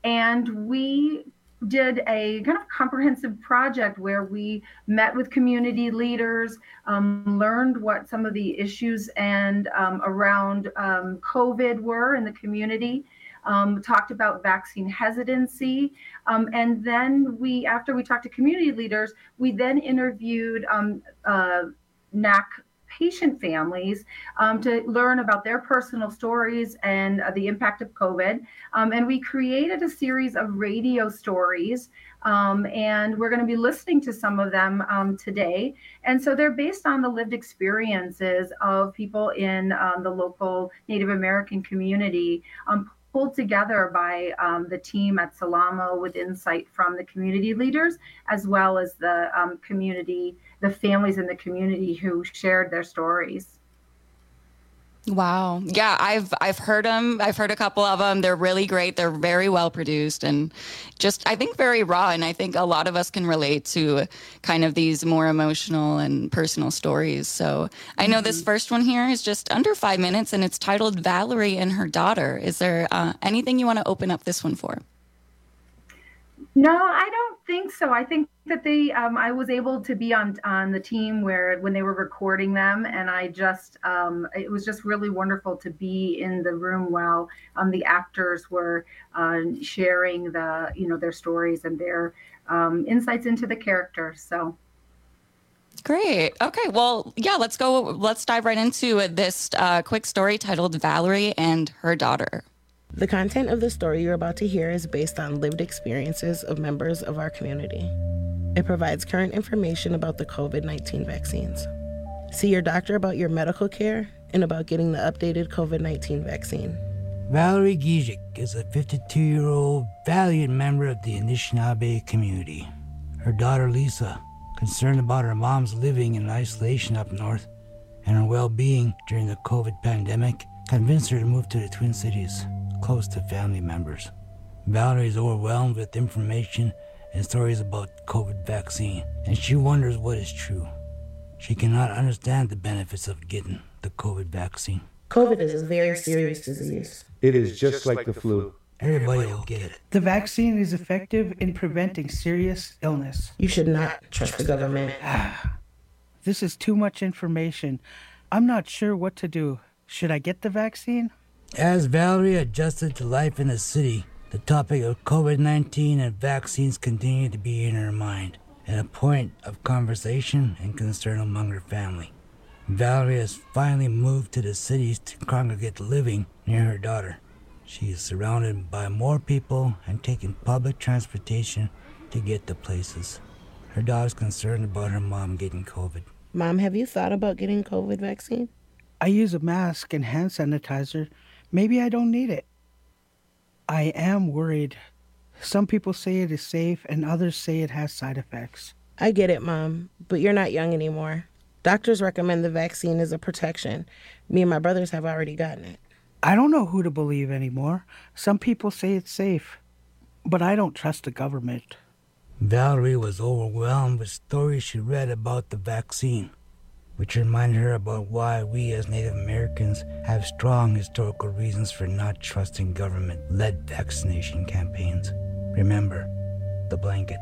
And we did a kind of comprehensive project where we met with community leaders, um, learned what some of the issues and um, around um, COVID were in the community, um, talked about vaccine hesitancy. Um, and then we, after we talked to community leaders, we then interviewed um, uh, N A C patient families um, to learn about their personal stories and uh, the impact of COVID. Um, and we created a series of radio stories, um, and we're going to be listening to some of them um, today. And so they're based on the lived experiences of people in um, the local Native American community, um, pulled together by um, the team at Salamo with insight from the community leaders, as well as the um, community, the families in the community who shared their stories. Wow. Yeah, I've I've heard them. I've heard a couple of them. They're really great. They're very well produced and just, I think, very raw. And I think a lot of us can relate to kind of these more emotional and personal stories. So I know mm-hmm. this first one here is just under five minutes and it's titled Valerie and Her Daughter. Is there uh, anything you want to open up this one for? No, I don't think so. I think that they, um, I was able to be on on the team where when they were recording them, and I just, um, it was just really wonderful to be in the room while um, the actors were uh, sharing the, you know, their stories and their um, insights into the characters. So. Great. Okay. Well, yeah, let's go. Let's dive right into this uh, quick story titled Valerie and Her Daughter. The content of the story you're about to hear is based on lived experiences of members of our community. It provides current information about the covid nineteen vaccines. See your doctor about your medical care and about getting the updated covid nineteen vaccine. Valerie Gizik is a fifty-two-year-old valiant member of the Anishinaabe community. Her daughter Lisa, concerned about her mom's living in isolation up north and her well-being during the COVID pandemic, convinced her to move to the Twin Cities, close to family members. Valerie is overwhelmed with information and stories about COVID vaccine, and she wonders what is true. She cannot understand the benefits of getting the COVID vaccine. COVID is a very serious disease. It is just like the flu. Everybody will get it. The vaccine is effective in preventing serious illness. You should not trust the government. This is too much information. I'm not sure what to do. Should I get the vaccine? As Valerie adjusted to life in the city, the topic of COVID nineteen and vaccines continued to be in her mind, and a point of conversation and concern among her family. Valerie has finally moved to the cities to congregate living near her daughter. She is surrounded by more people and taking public transportation to get to places. Her daughter's concerned about her mom getting COVID. Mom, have you thought about getting COVID vaccine? I use a mask and hand sanitizer. Maybe I don't need it. I am worried. Some people say it is safe and others say it has side effects. I get it, Mom, but you're not young anymore. Doctors recommend the vaccine as a protection. Me and my brothers have already gotten it. I don't know who to believe anymore. Some people say it's safe, but I don't trust the government. Valerie was overwhelmed with stories she read about the vaccine, which reminded her about why we as Native Americans have strong historical reasons for not trusting government-led vaccination campaigns. Remember, the blanket.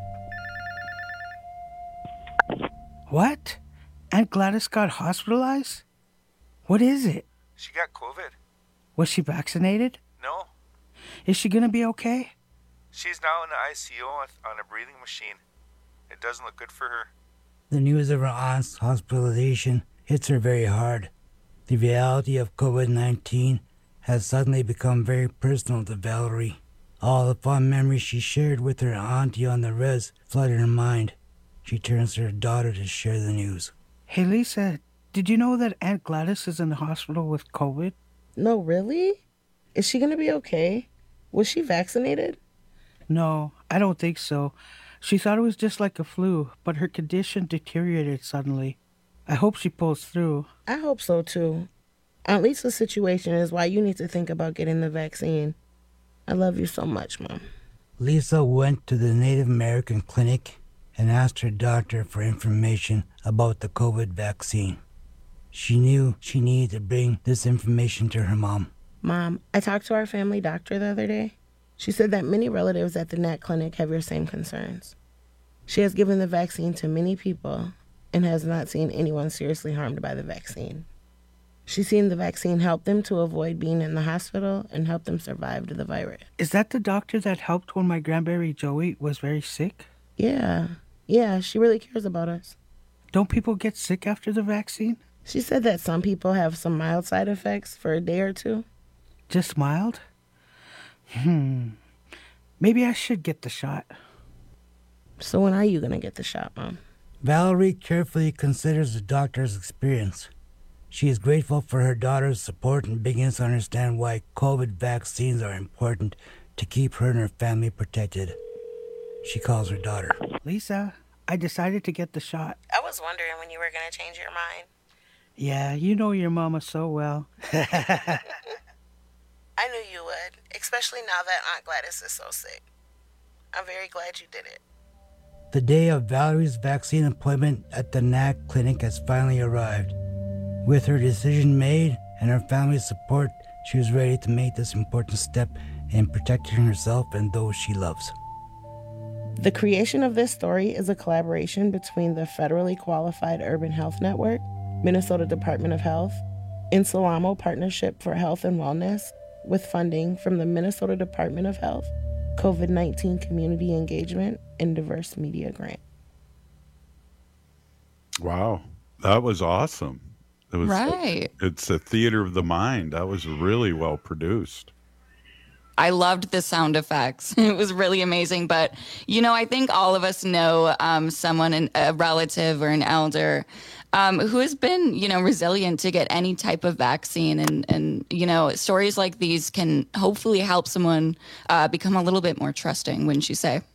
What? Aunt Gladys got hospitalized? What is it? She got COVID. Was she vaccinated? No. Is she gonna be okay? She's now in the I C U on a breathing machine. It doesn't look good for her. The news of her aunt's hospitalization hits her very hard. The reality of COVID nineteen has suddenly become very personal to Valerie. All the fond memories she shared with her auntie on the res flooded her mind. She turns to her daughter to share the news. Hey, Lisa, did you know that Aunt Gladys is in the hospital with COVID? No, really? Is she gonna be okay? Was she vaccinated? No, I don't think so. She thought it was just like a flu, but her condition deteriorated suddenly. I hope she pulls through. I hope so, too. Aunt Lisa's situation is why you need to think about getting the vaccine. I love you so much, Mom. Lisa went to the Native American clinic and asked her doctor for information about the COVID vaccine. She knew she needed to bring this information to her mom. Mom, I talked to our family doctor the other day. She said that many relatives at the N A C clinic have your same concerns. She has given the vaccine to many people and has not seen anyone seriously harmed by the vaccine. She's seen the vaccine help them to avoid being in the hospital and help them survive the virus. Is that the doctor that helped when my grandberry Joey was very sick? Yeah. Yeah, she really cares about us. Don't people get sick after the vaccine? She said that some people have some mild side effects for a day or two. Just mild? Hmm. Maybe I should get the shot. So when are you going to get the shot, Mom? Valerie carefully considers the doctor's experience. She is grateful for her daughter's support and begins to understand why COVID vaccines are important to keep her and her family protected. She calls her daughter. Lisa, I decided to get the shot. I was wondering when you were going to change your mind. Yeah, you know your mama so well. I knew you would, especially now that Aunt Gladys is so sick. I'm very glad you did it. The day of Valerie's vaccine appointment at the N A C clinic has finally arrived. With her decision made and her family's support, she was ready to make this important step in protecting herself and those she loves. The creation of this story is a collaboration between the Federally Qualified Urban Health Network, Minnesota Department of Health, Insalamo Partnership for Health and Wellness, with funding from the Minnesota Department of Health, COVID nineteen Community Engagement, and Diverse Media Grant. Wow, that was awesome. It was, Right. It's a theater of the mind. That was really well produced. I loved the sound effects. It was really amazing. But, you know, I think all of us know um, someone, an, a relative or an elder um, who has been, you know, resilient to get any type of vaccine. And, and you know, stories like these can hopefully help someone uh, become a little bit more trusting, wouldn't you say?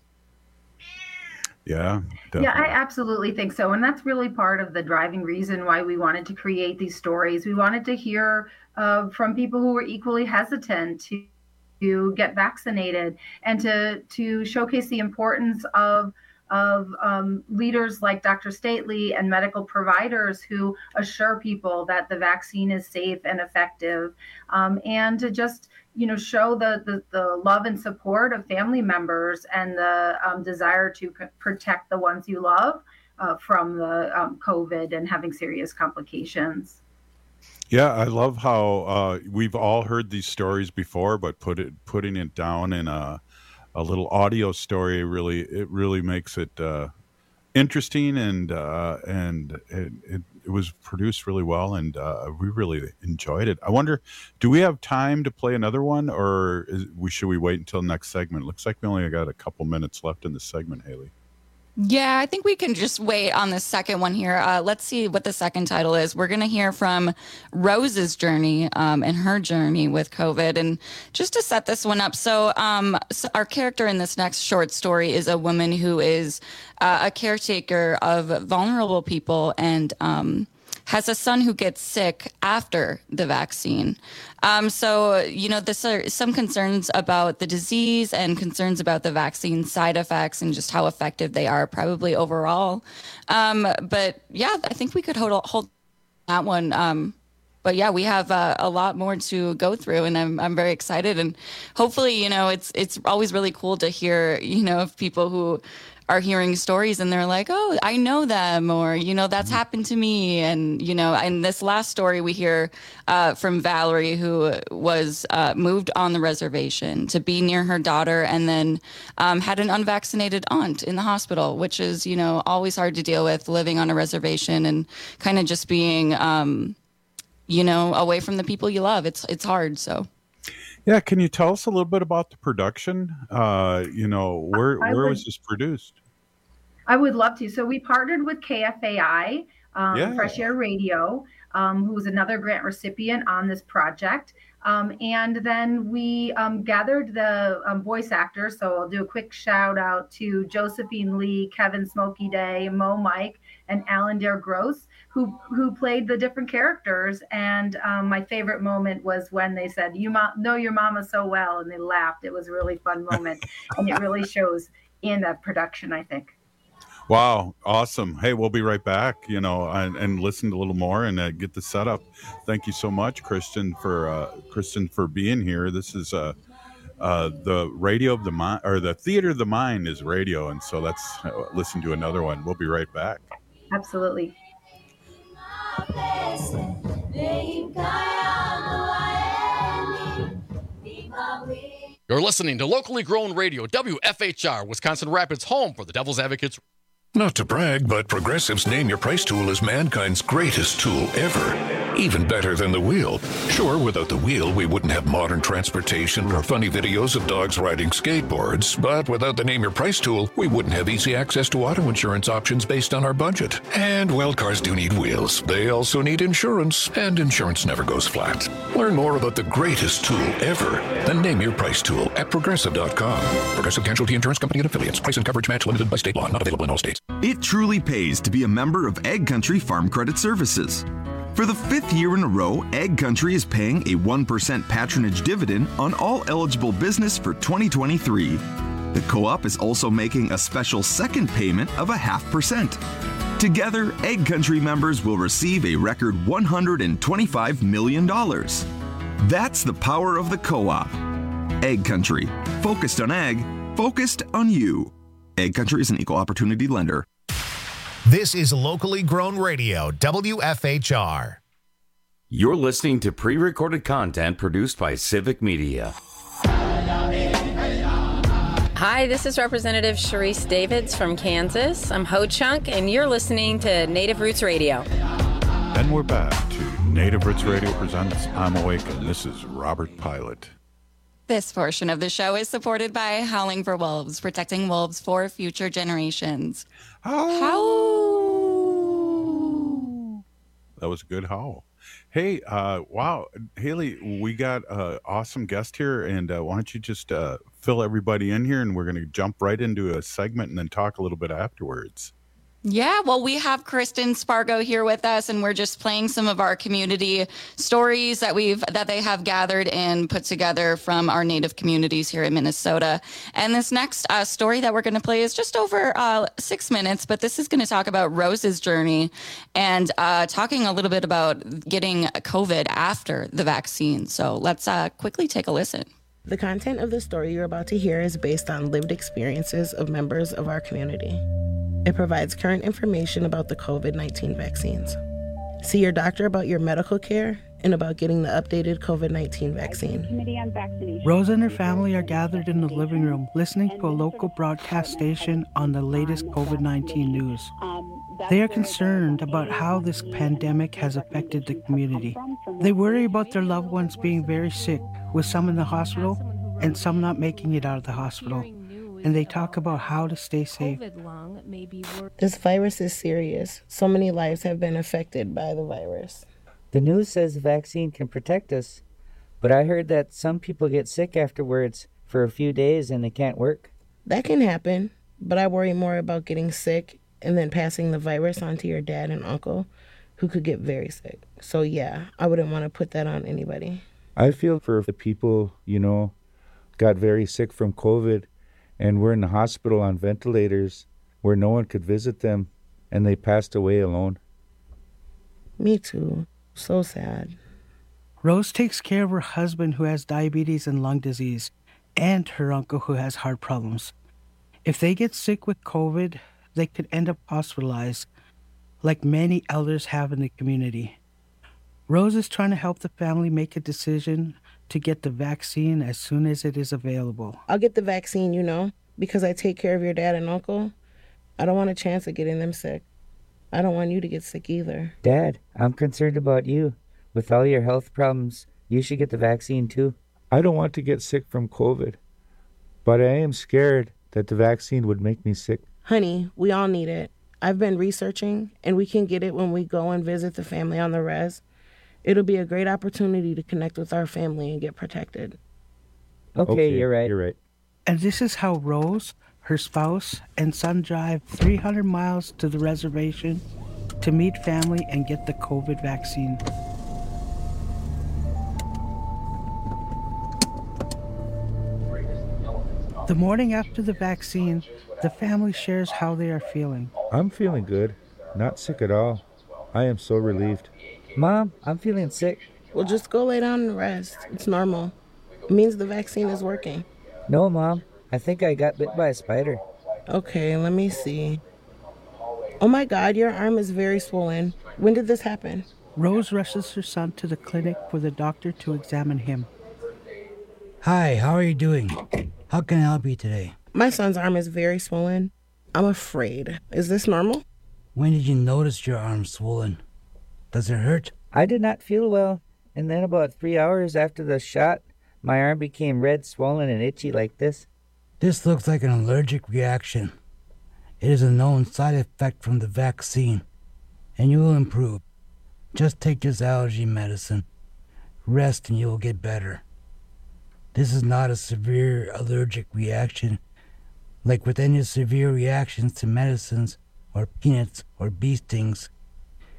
Yeah, definitely. Yeah, I absolutely think so. And that's really part of the driving reason why we wanted to create these stories. We wanted to hear uh, from people who were equally hesitant to to get vaccinated and to to showcase the importance of of um, leaders like Doctor Stately and medical providers who assure people that the vaccine is safe and effective, um, and to just you know show the, the the love and support of family members and the um, desire to c- protect the ones you love uh, from the um, COVID and having serious complications. Yeah, I love how uh, we've all heard these stories before, but put it putting it down in a a little audio story really it really makes it uh, interesting, and uh, and it, it, it was produced really well, and uh, we really enjoyed it. I wonder, do we have time to play another one, or is, we should we wait until next segment? Looks like we only got a couple minutes left in the segment, Haley. Yeah, I think we can just wait on the second one here. Uh, let's see what the second title is. We're going to hear from Rose's journey um, and her journey with COVID. And just to set this one up, so, um, so our character in this next short story is a woman who is uh, a caretaker of vulnerable people and um, has a son who gets sick after the vaccine. Um, so, you know, this are some concerns about the disease and concerns about the vaccine side effects and just how effective they are probably overall. Um, but yeah, I think we could hold, hold that one. Um, but yeah, we have uh, a lot more to go through, and I'm I'm very excited. And hopefully, you know, it's it's always really cool to hear, you know, of people who are hearing stories and they're like, oh, I know them, or, you know, that's happened to me. And, you know, in this last story, we hear uh, from Valerie, who was uh, moved on the reservation to be near her daughter, and then um, had an unvaccinated aunt in the hospital, which is, you know, always hard to deal with, living on a reservation and kind of just being, um, you know, away from the people you love. It's, it's hard. So. Yeah, can you tell us a little bit about the production? Uh, you know, where I where would, was this produced? I would love to. So we partnered with K F A I, um, Yeah. Fresh Air Radio, um, who was another grant recipient on this project. Um, and then we um, gathered the um, voice actors. So I'll do a quick shout out to Josephine Lee, Kevin Smokey Day, Mo Mike, and Alan Dare Gross, who who played the different characters. And um, my favorite moment was when they said, "You mo- know your mama so well," and they laughed. It was a really fun moment, and it really shows in that production, I think. Wow, awesome. Hey, we'll be right back, you know, and, and listen a little more and uh, get the setup. Thank you so much, Kristen, for uh, Kristen for being here. This is uh, uh, the radio of the mind, or the theater of the mind is radio. And so let's uh, listen to another one. We'll be right back. Absolutely. You're listening to locally grown radio, W F H R, Wisconsin Rapids, home for the Devil's Advocates. Not to brag, but Progressive's Name Your Price tool is mankind's greatest tool ever. Even better than the wheel. Sure, without the wheel, we wouldn't have modern transportation or funny videos of dogs riding skateboards. But without the Name Your Price tool, we wouldn't have easy access to auto insurance options based on our budget. And, well, cars do need wheels. They also need insurance, and insurance never goes flat. Learn more about the greatest tool ever, the Name Your Price tool, at Progressive dot com. Progressive Casualty Insurance Company and Affiliates. Price and coverage match limited by state law. Not available in all states. It truly pays to be a member of Ag Country Farm Credit Services. For the fifth year in a row, Egg Country is paying a one percent patronage dividend on all eligible business for twenty twenty-three. The co-op is also making a special second payment of a half percent. Together, Egg Country members will receive a record one hundred twenty-five million dollars. That's the power of the co-op. Egg Country. Focused on egg, focused on you. Egg Country is an equal opportunity lender. This is locally grown radio, W F H R. You're listening to pre-recorded content produced by Civic Media. Hi, this is Representative Sharice Davids from Kansas. I'm Ho Chunk, and you're listening to Native Roots Radio. And we're back to Native Roots Radio presents I'm Awake, and this is Robert Pilot. This portion of the show is supported by Howling for Wolves, protecting wolves for future generations. Howl. Howl. That was a good howl. Hey, uh, wow, Haley, we got an awesome guest here, and uh, why don't you just uh, fill everybody in here, and we're going to jump right into a segment and then talk a little bit afterwards. Yeah, well, we have Kristen Spargo here with us, and we're just playing some of our community stories that we've that they have gathered and put together from our Native communities here in Minnesota. And this next uh, story that we're going to play is just over uh, six minutes, but this is going to talk about Rose's journey and uh, talking a little bit about getting COVID after the vaccine. So let's uh, quickly take a listen. The content of the story you're about to hear is based on lived experiences of members of our community. It provides current information about the COVID nineteen vaccines. See your doctor about your medical care and about getting the updated COVID nineteen vaccine. Rose and her family are gathered in the living room listening to a local broadcast station on the latest COVID nineteen news. They are concerned about how this pandemic has affected the community. They worry about their loved ones being very sick, with some in the hospital and some not making it out of the hospital. And they talk about how to stay safe. This virus is serious. So many lives have been affected by the virus. The news says the vaccine can protect us, but I heard that some people get sick afterwards for a few days and they can't work. That can happen, but I worry more about getting sick and then passing the virus on to your dad and uncle, who could get very sick. So yeah, I wouldn't want to put that on anybody. I feel for the people, you know, got very sick from COVID and were in the hospital on ventilators where no one could visit them, and they passed away alone. Me too. So sad. Rose takes care of her husband who has diabetes and lung disease, and her uncle who has heart problems. If they get sick with COVID, they could end up hospitalized, like many elders have in the community. Rose is trying to help the family make a decision to get the vaccine as soon as it is available. I'll get the vaccine, you know, because I take care of your dad and uncle. I don't want a chance of getting them sick. I don't want you to get sick either. Dad, I'm concerned about you. With all your health problems, you should get the vaccine too. I don't want to get sick from COVID, but I am scared that the vaccine would make me sick. Honey, we all need it. I've been researching, and we can get it when we go and visit the family on the res. It'll be a great opportunity to connect with our family and get protected. Okay, okay, you're right. You're right. And this is how Rose, her spouse, and son drive three hundred miles to the reservation to meet family and get the COVID vaccine. The morning after the vaccine, the family shares how they are feeling. I'm feeling good. Not sick at all. I am so relieved. Mom, I'm feeling sick. Well, just go lay down and rest. It's normal. It means the vaccine is working. No, Mom. I think I got bit by a spider. Okay, let me see. Oh my God, your arm is very swollen. When did this happen? Rose rushes her son to the clinic for the doctor to examine him. Hi, how are you doing? How can I help you today? My son's arm is very swollen. I'm afraid. Is this normal? When did you notice your arm swollen? Does it hurt? I did not feel well, and then about three hours after the shot, my arm became red, swollen, and itchy like this. This looks like an allergic reaction. It is a known side effect from the vaccine, and you will improve. Just take this allergy medicine. Rest and you will get better. This is not a severe allergic reaction, like with any severe reactions to medicines or peanuts or bee stings.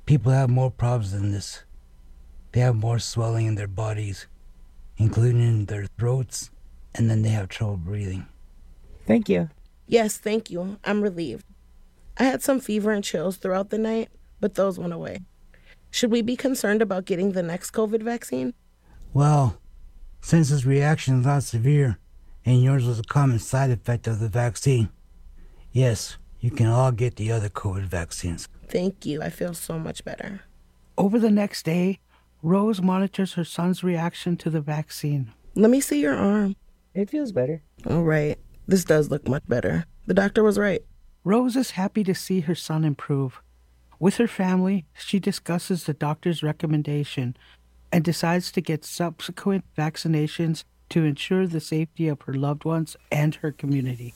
People have more problems than this. They have more swelling in their bodies, including in their throats, and then they have trouble breathing. Thank you. Yes, thank you. I'm relieved. I had some fever and chills throughout the night, but those went away. Should we be concerned about getting the next COVID vaccine? Well, since his reaction is not severe, and yours was a common side effect of the vaccine, yes, you can all get the other COVID vaccines. Thank you. I feel so much better. Over the next day, Rose monitors her son's reaction to the vaccine. Let me see your arm. It feels better. All right. This does look much better. The doctor was right. Rose is happy to see her son improve. With her family, she discusses the doctor's recommendation and decides to get subsequent vaccinations to ensure the safety of her loved ones and her community.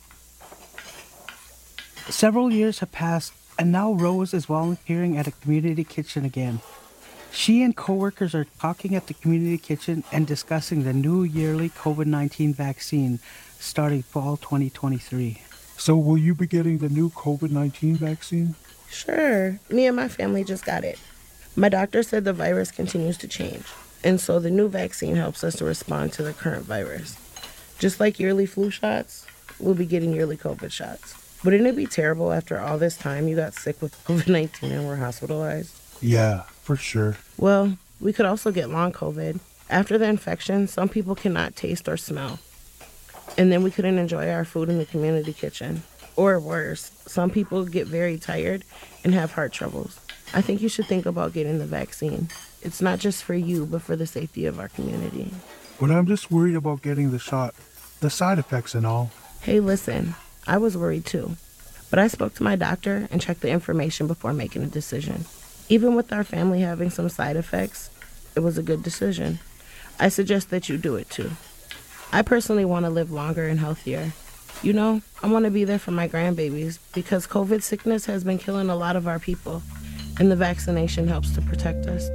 Several years have passed, and now Rose is volunteering at a community kitchen again. She and coworkers are talking at the community kitchen and discussing the new yearly COVID nineteen vaccine starting fall twenty twenty-three. So will you be getting the new COVID nineteen vaccine? Sure. Me and my family just got it. My doctor said the virus continues to change, and so the new vaccine helps us to respond to the current virus. Just like yearly flu shots, we'll be getting yearly COVID shots. Wouldn't it be terrible after all this time you got sick with COVID nineteen and were hospitalized? Yeah, for sure. Well, we could also get long COVID. After the infection, some people cannot taste or smell. And then we couldn't enjoy our food in the community kitchen. Or worse, some people get very tired and have heart troubles. I think you should think about getting the vaccine. It's not just for you, but for the safety of our community. But I'm just worried about getting the shot, the side effects and all. Hey, listen, I was worried too. But I spoke to my doctor and checked the information before making a decision. Even with our family having some side effects, it was a good decision. I suggest that you do it too. I personally want to live longer and healthier. You know, I want to be there for my grandbabies because COVID sickness has been killing a lot of our people, and the vaccination helps to protect us.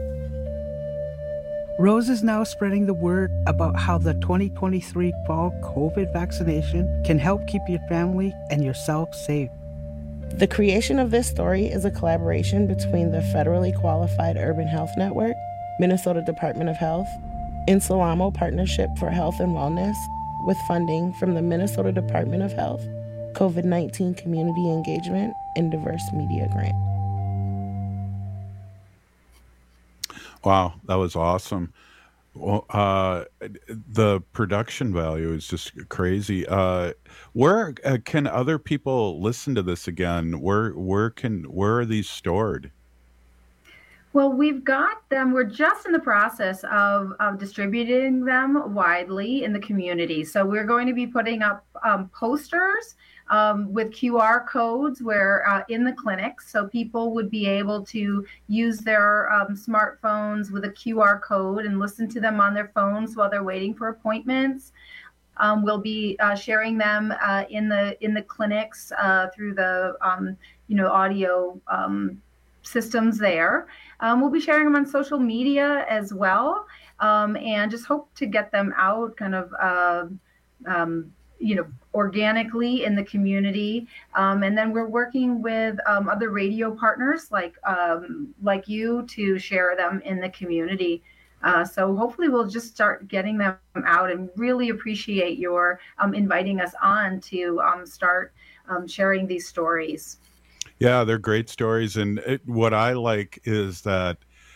Rose is now spreading the word about how the twenty twenty-three fall COVID vaccination can help keep your family and yourself safe. The creation of this story is a collaboration between the Federally Qualified Urban Health Network, Minnesota Department of Health, and Salamo Partnership for Health and Wellness, with funding from the Minnesota Department of Health, COVID nineteen Community Engagement, and Diverse Media Grant. Wow, that was awesome. Well, uh, the production value is just crazy. Uh, where uh, can other people listen to this again? Where where can where are these stored? Well, we've got them. We're just in the process of, of distributing them widely in the community. So we're going to be putting up um, posters um, with Q R codes where uh, in the clinics, so people would be able to use their um, smartphones with a Q R code and listen to them on their phones while they're waiting for appointments. Um, we'll be uh, sharing them uh, in the in the clinics uh, through the um, you know audio um, systems there. Um, we'll be sharing them on social media as well, um, and just hope to get them out kind of, uh, um, you know, organically in the community. Um, and then we're working with um, other radio partners like um, like you to share them in the community. Uh, so hopefully we'll just start getting them out, and really appreciate your um, inviting us on to um, start um, sharing these stories. Yeah, they're great stories. And it, what I like is that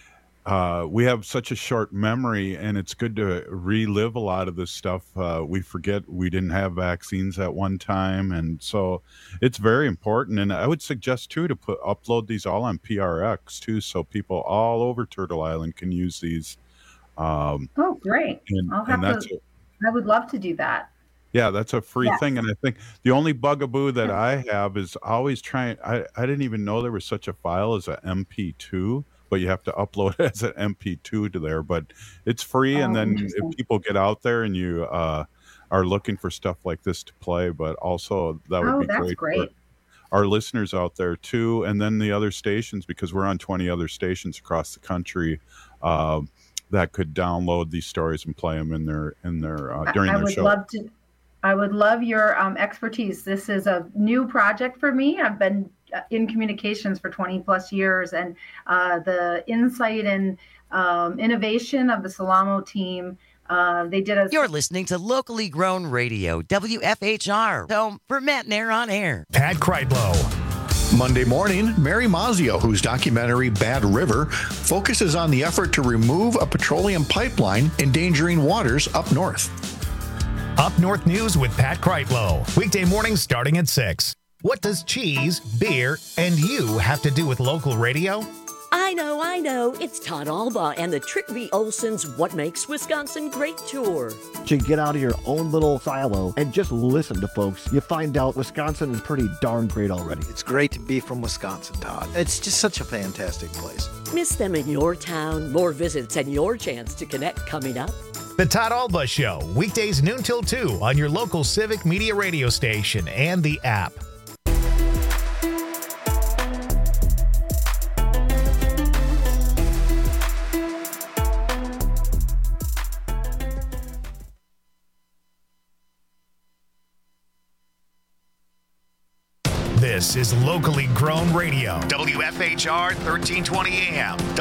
uh, we have such a short memory, and it's good to relive a lot of this stuff. Uh, we forget we didn't have vaccines at one time. And so it's very important. And I would suggest, too, to put upload these all on P R X, too, so people all over Turtle Island can use these. Um, oh, great. And, I'll have and to, I would love to do that. Yeah, that's a free Yes. thing. And I think the only bugaboo that I have is always trying. I, I didn't even know there was such a file as a M P two, but you have to upload it as an M P two to there. But it's free. And Oh, then interesting. if people get out there and you uh, are looking for stuff like this to play, but also that would Oh, be that's great, great. for our listeners out there too. And then the other stations, because we're on twenty other stations across the country, uh, that could download these stories and play them in their in their uh, during I their would show. love to. I would love your um, expertise. This is a new project for me. I've been in communications for twenty plus years, and uh, the insight and um, innovation of the Salamo team. Uh, they did a. You're listening to locally grown radio, W F H R, home for Matt Nair on Air. Pat Kreitlow. Monday morning, Mary Mazio, whose documentary Bad River focuses on the effort to remove a petroleum pipeline endangering waters up north. Up North News with Pat Kreitlow. Weekday mornings starting at six. What does cheese, beer, and you have to do with local radio? I know, I know. It's Todd Alba and the Trick V. Olson's What Makes Wisconsin Great tour. To get out of your own little silo and just listen to folks, you find out Wisconsin is pretty darn great already. It's great to be from Wisconsin, Todd. It's just such a fantastic place. Miss them in your town. More visits and your chance to connect coming up. The Todd Alba Show, weekdays noon till two on your local Civic Media radio station and the app. This is locally grown radio. W F H R thirteen twenty A M.